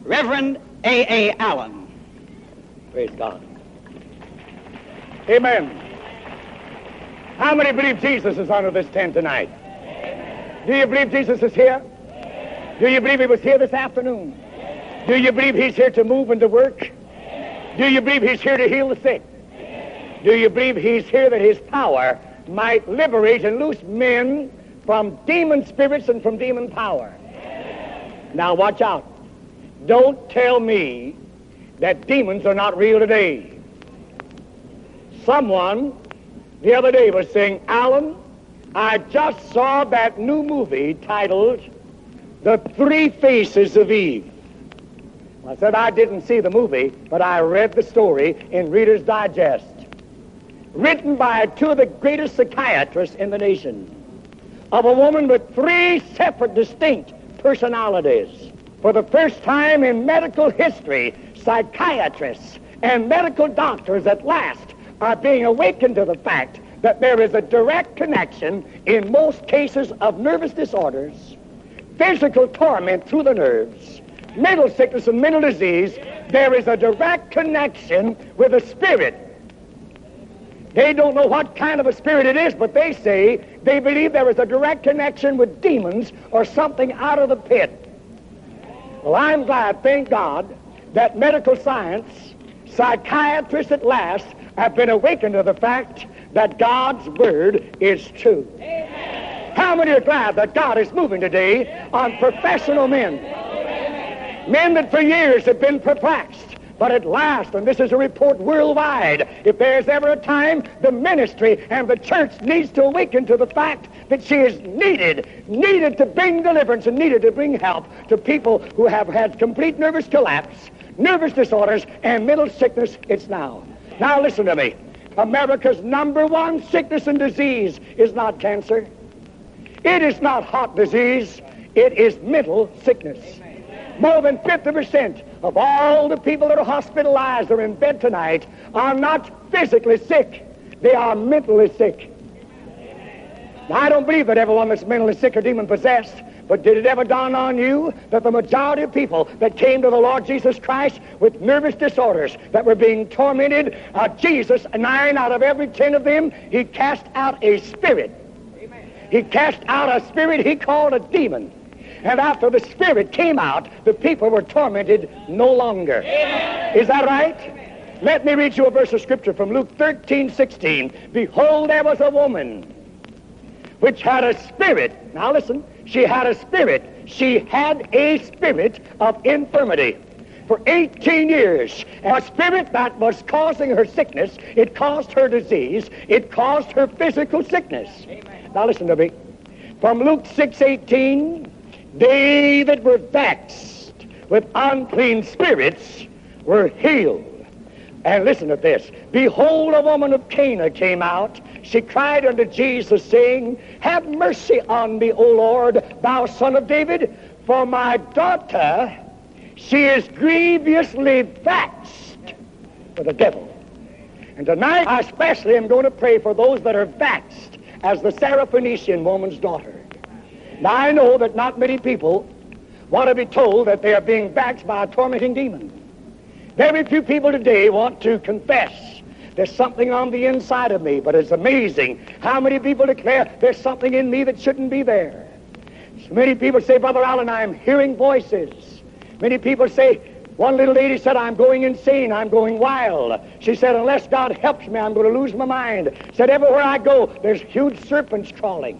Reverend A. Allen. Praise God. Amen. How many believe Jesus is under this tent tonight? Do you believe Jesus is here? Do you believe he was here this afternoon? Do you believe he's here to move and to work? Do you believe he's here to heal the sick? Do you believe he's here that his power might liberate and loose men from demon spirits and from demon power? Now watch out. Don't tell me that demons are not real today. Someone the other day was saying, Alan, I just saw that new movie titled The Three Faces of Eve. I said, I didn't see the movie, but I read the story in Reader's Digest, written by two of the greatest psychiatrists in the nation, of a woman with three separate, distinct personalities. For the first time in medical history, psychiatrists and medical doctors at last are being awakened to the fact that there is a direct connection in most cases of nervous disorders, physical torment through the nerves, mental sickness and mental disease. There is a direct connection with the spirit. They don't know what kind of a spirit it is, but they say they believe there is a direct connection with demons or something out of the pit. Well, I'm glad, thank God, that medical science, psychiatrists at last, have been awakened to the fact that God's word is true. Amen. How many are glad that God is moving today on professional men? Men that for years have been perplexed, but at last, and this is a report worldwide, if there's ever a time the ministry and the church needs to awaken to the fact that she is needed to bring deliverance and needed to bring help to people who have had complete nervous collapse, nervous disorders, and mental sickness, it's now. Now listen to me. America's #1 sickness and disease is not cancer. It is not heart disease. It is mental sickness. More than 50% of all the people that are hospitalized or in bed tonight are not physically sick. They are mentally sick. Now, I don't believe that everyone that's mentally sick or demon-possessed, but did it ever dawn on you that the majority of people that came to the Lord Jesus Christ with nervous disorders that were being tormented, Jesus, 9 out of every 10 of them, he cast out a spirit. He cast out a spirit he called a demon. And after the spirit came out, the people were tormented no longer. Amen. Is that right? Amen. Let me read you a verse of scripture from Luke 13:16. Behold, there was a woman which had a spirit. Now listen, she had a spirit. She had a spirit of infirmity for 18 years. A spirit that was causing her sickness. It caused her disease. It caused her physical sickness. Amen. Now listen to me. From Luke 6:18, they that were vexed with unclean spirits were healed. And listen to this. Behold, a woman of Cana came out. She cried unto Jesus, saying, Have mercy on me, O Lord, thou son of David, for my daughter, she is grievously vexed with the devil. And tonight I especially am going to pray for those that are vexed as the Syrophoenician woman's daughter. Now, I know that not many people want to be told that they are being vexed by a tormenting demon. Very few people today want to confess there's something on the inside of me, but it's amazing how many people declare there's something in me that shouldn't be there. So many people say, Brother Allen, I'm hearing voices. Many people say, one little lady said, I'm going insane, I'm going wild. She said, unless God helps me, I'm going to lose my mind. Said, everywhere I go, there's huge serpents crawling.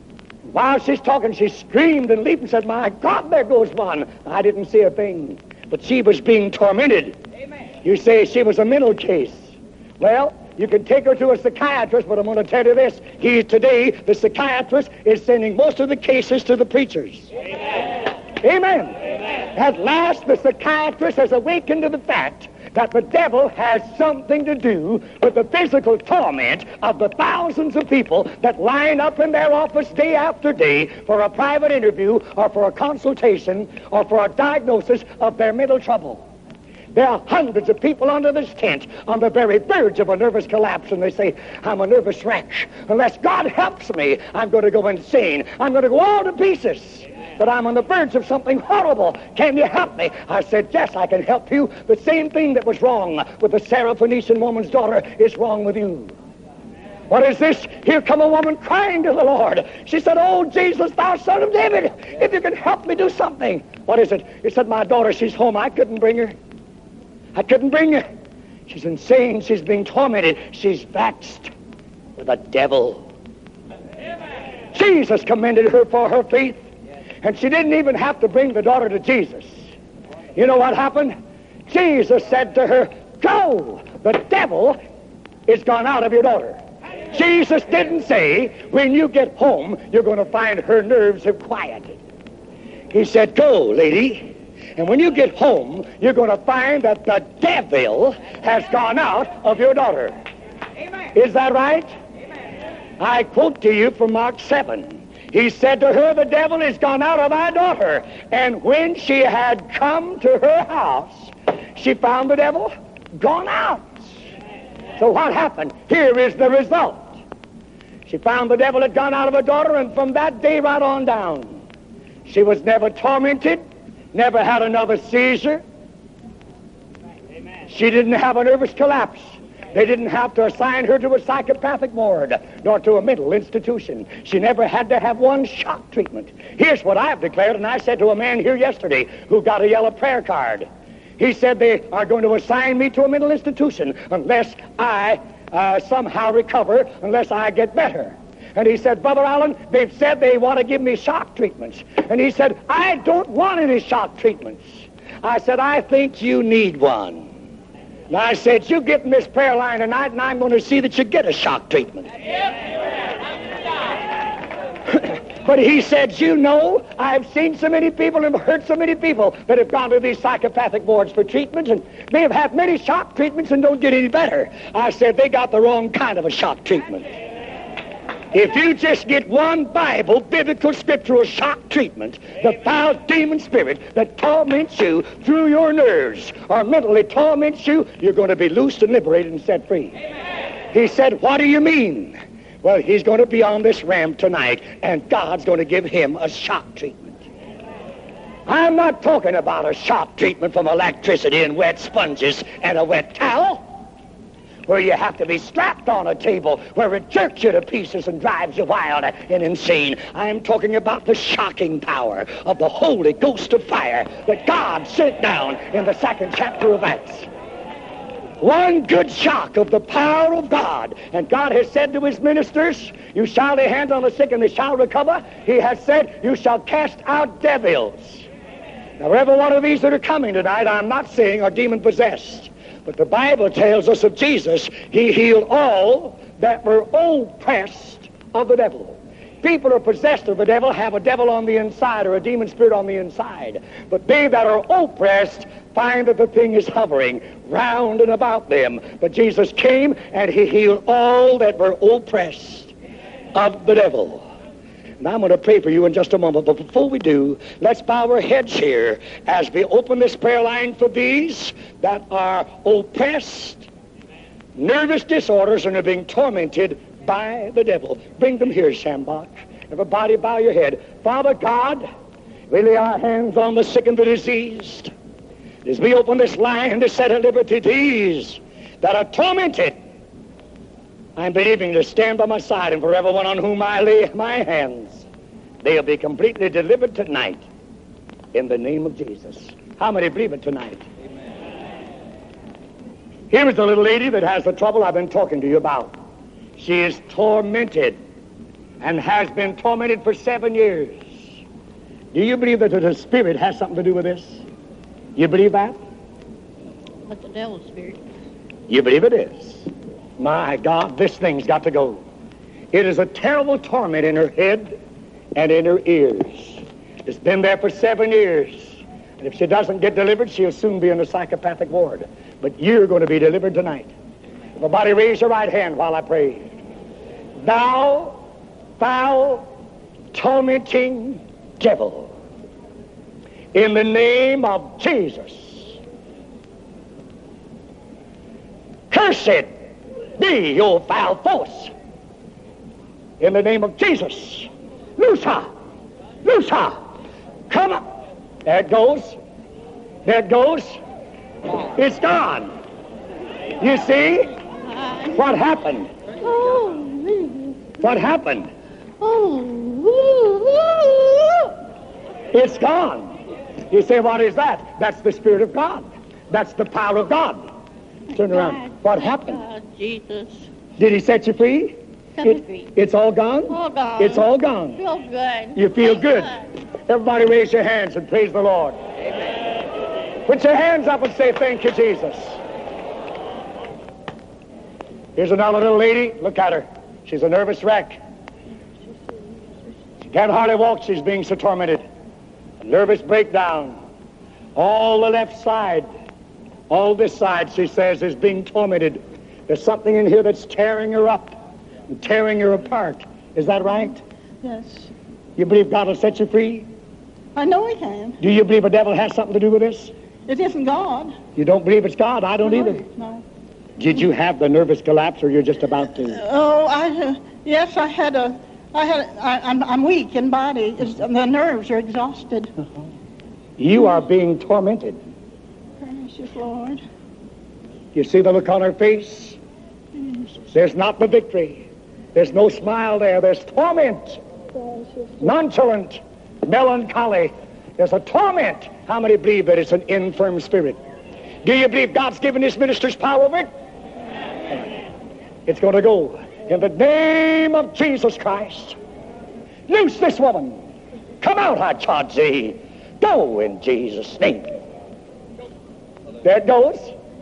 While she's talking, she screamed and leaped and said, my God, there goes one. I didn't see a thing, but she was being tormented. Amen. You say she was a mental case. Well, you can take her to a psychiatrist, but I'm going to tell you this. Today, the psychiatrist is sending most of the cases to the preachers. Amen. Amen. Amen. At last, the psychiatrist has awakened to the fact that the devil has something to do with the physical torment of the thousands of people that line up in their office day after day for a private interview or for a consultation or for a diagnosis of their mental trouble. There are hundreds of people under this tent on the very verge of a nervous collapse, and they say, I'm a nervous wreck. Unless God helps me, I'm going to go insane. I'm going to go all to pieces. that I'm on the verge of something horrible. Can you help me? I said, yes, I can help you. The same thing that was wrong with the Syrophoenician woman's daughter is wrong with you. What is this? Here come a woman crying to the Lord. She said, oh, Jesus, thou son of David, if you can help me do something. What is it? He said, my daughter, she's home. I couldn't bring her. I couldn't bring her. She's insane. She's being tormented. She's vexed with a devil. Jesus commended her for her faith, and she didn't even have to bring the daughter to Jesus. You know what happened? Jesus said to her, go, the devil is gone out of your daughter. Jesus didn't say, when you get home, you're going to find her nerves have quieted. He said, go, lady, and when you get home, you're going to find that the devil has gone out of your daughter. Amen. Is that right? Amen. I quote to you from Mark 7. He said to her, the devil is gone out of thy daughter. And when she had come to her house, she found the devil gone out. So what happened? Here is the result. She found the devil had gone out of her daughter, and from that day right on down, she was never tormented, never had another seizure. Amen. She didn't have a nervous collapse. They didn't have to assign her to a psychopathic ward, nor to a mental institution. She never had to have one shock treatment. Here's what I've declared, and I said to a man here yesterday who got a yellow prayer card. He said they are going to assign me to a mental institution unless I somehow recover, unless I get better. And he said, Brother Allen, they've said they want to give me shock treatments. And he said, I don't want any shock treatments. I said, I think you need one. And I said, you get in this prayer line tonight, and I'm going to see that you get a shock treatment. But he said, you know, I've seen so many people and heard so many people that have gone to these psychopathic wards for treatment, and they have had many shock treatments and don't get any better. I said, they got the wrong kind of a shock treatment. If you just get one Bible, biblical, scriptural shock treatment, the foul demon spirit that torments you through your nerves or mentally torments you, you're going to be loosed and liberated and set free. Amen. He said, what do you mean? Well, he's going to be on this ramp tonight, and God's going to give him a shock treatment. I'm not talking about a shock treatment from electricity and wet sponges and a wet towel, where you have to be strapped on a table, where it jerks you to pieces and drives you wild and insane. I'm talking about the shocking power of the Holy Ghost of fire that God sent down in the 2nd chapter of Acts. One good shock of the power of God. And God has said to his ministers, you shall lay hands on the sick and they shall recover. He has said, you shall cast out devils. Now, every one of these that are coming tonight, I'm not saying are demon-possessed. But the Bible tells us of Jesus, he healed all that were oppressed of the devil. People who are possessed of the devil have a devil on the inside or a demon spirit on the inside. But they that are oppressed find that the thing is hovering round and about them. But Jesus came and he healed all that were oppressed of the devil. And I'm going to pray for you in just a moment. But before we do, let's bow our heads here as we open this prayer line for these that are oppressed, nervous disorders, and are being tormented by the devil. Bring them here, Shambach. Everybody bow your head. Father God, we lay our hands on the sick and the diseased. As we open this line to set at liberty these that are tormented, I'm believing to stand by my side, and for everyone on whom I lay my hands, they'll be completely delivered tonight in the name of Jesus. How many believe it tonight? Amen. Here is the little lady that has the trouble I've been talking to you about. She is tormented and has been tormented for 7 years. Do you believe that the spirit has something to do with this? You believe that? But the devil's spirit. You believe it is? My God, this thing's got to go. It is a terrible torment in her head and in her ears. It's been there for 7 years. And if she doesn't get delivered, she'll soon be in a psychopathic ward. But you're going to be delivered tonight. Everybody raise your right hand while I pray. Thou foul, tormenting devil, in the name of Jesus, cursed be your foul force. In the name of Jesus, loose her, loose her, Come on. There it goes. There it goes. It's gone. You see? What happened? Oh, What happened? oh, It's gone. You say, what is that? That's the Spirit of God. That's the power of God. Turn around. What happened? God, Jesus. Did he set you free? Set me free. It's all gone? All gone. It's all gone. Feel good. You feel Thank good. God. Everybody raise your hands and praise the Lord. Amen. Put your hands up and say, thank you, Jesus. Here's another little lady. Look at her. She's a nervous wreck. She can't hardly walk. She's being so tormented. A nervous breakdown. All the left side, all this side, she says, is being tormented. There's something in here that's tearing her up and tearing her apart. Is that right? Yes. You believe God will set you free? I know he can. Do you believe the devil has something to do with this? It isn't God. You don't believe it's God? I don't either. No. Did you have the nervous collapse, or you're just about to? Oh, yes, I'm weak in body. The nerves are exhausted. You are being tormented. Precious Lord. You see the look on her face? There's not the victory. There's no smile there. There's torment. Nonchalant, melancholy. There's a torment. How many believe that it's an infirm spirit? Do you believe God's given his ministers power over it? It's going to go. In the name of Jesus Christ, loose this woman. Come out, I charge thee. Go in Jesus' name. There it goes.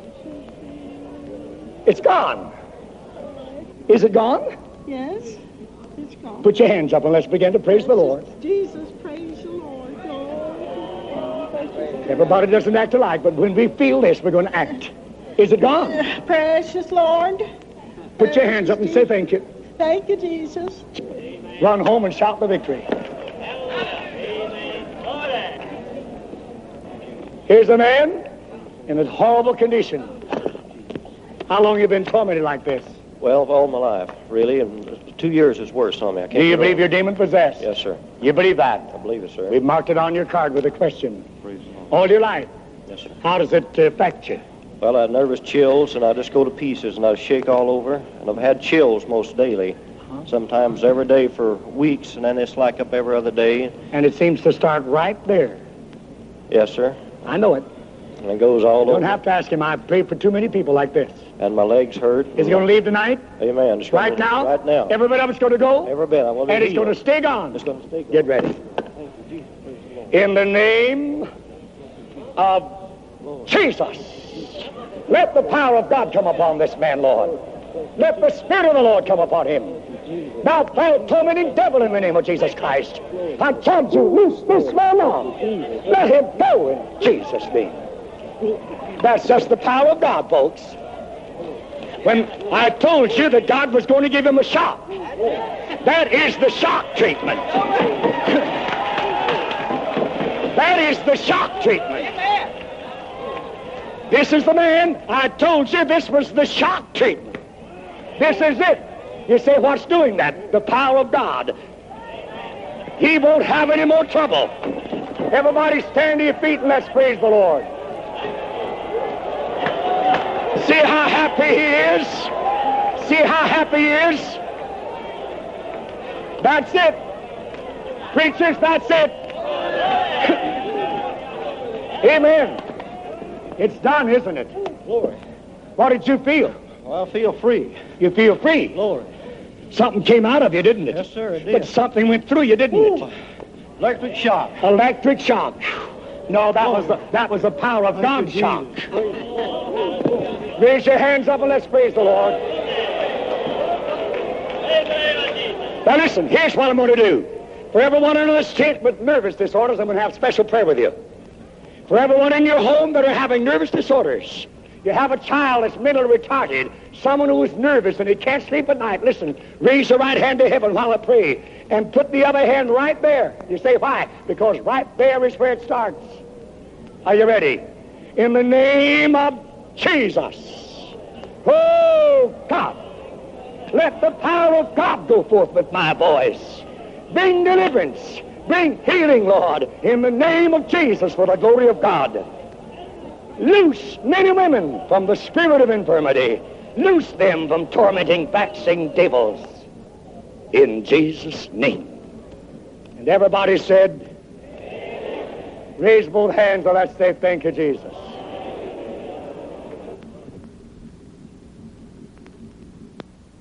It's gone. Is it gone? Yes, it's gone. Put your hands up and let's begin to praise the Lord. Jesus, praise the Lord. Lord. Everybody doesn't act alike, but when we feel this, we're going to act. Is it gone? Precious Lord. Put your hands up and say thank you. Thank you, Jesus. Run home and shout the victory. Here's a man in a horrible condition. How long have you been tormented like this? Well, all my life, really, and 2 years is worse on me. I can't Do you get believe over you're it. demon possessed? Yes, sir. You believe that? I believe it, sir. We've marked it on your card with a question. Praise the Lord. All your life. Yes, sir. How does it affect you? Well, I have nervous chills, and I just go to pieces, and I shake all over, and I've had chills most daily, sometimes every day for weeks, and then it's like up every other day. And it seems to start right there. Yes, sir. I know it. And it goes all You don't over. have to ask him. I pray for too many people like this. And my legs hurt. Is he going to leave tonight? Amen. Just Right now? Right now. Every bit of it's going to go? Every bit. I will be And it's healed. going to stay gone. It's going to stay gone. Get ready. Thank you, Jesus. Praise the Lord. In the name of Jesus, let the power of God come upon this man, Lord. Let the Spirit of the Lord come upon him. Thou foul tormenting devil, in the name of Jesus Christ, I charge you, loose this man now. Let him go in Jesus' name. That's just the power of God, folks. When I told you that God was going to give him a shock, that is the shock treatment. That is the shock treatment. This is the man. I told you this was the shock treatment. This is it. You say, what's doing that? The power of God. He won't have any more trouble. Everybody stand to your feet and let's praise the Lord. See how happy he is? See how happy he is? That's it. Preachers, that's it. Amen. It's done, isn't it? Glory. What did you feel? Well, I feel free. You feel free. Glory. Something came out of you, didn't it? Yes, sir, it But did. something went through you, didn't it? Electric shock. Electric shock. No, that was the power of God's shock. Raise your hands up and let's praise the Lord. Now listen, here's what I'm going to do. For everyone in the state with nervous disorders, I'm going to have special prayer with you. For everyone in your home that are having nervous disorders, you have a child that's mentally retarded, someone who is nervous and he can't sleep at night. Listen, raise your right hand to heaven while I pray and put the other hand right there. You say, why? Because right there is where it starts. Are you ready? In the name of Jesus. Oh, God. Let the power of God go forth with my voice. Bring deliverance. Bring healing, Lord, in the name of Jesus for the glory of God. Loose men and women from the spirit of infirmity. Loose them from tormenting, vexing devils. In Jesus' name. And everybody said, raise both hands and let's say thank you, Jesus.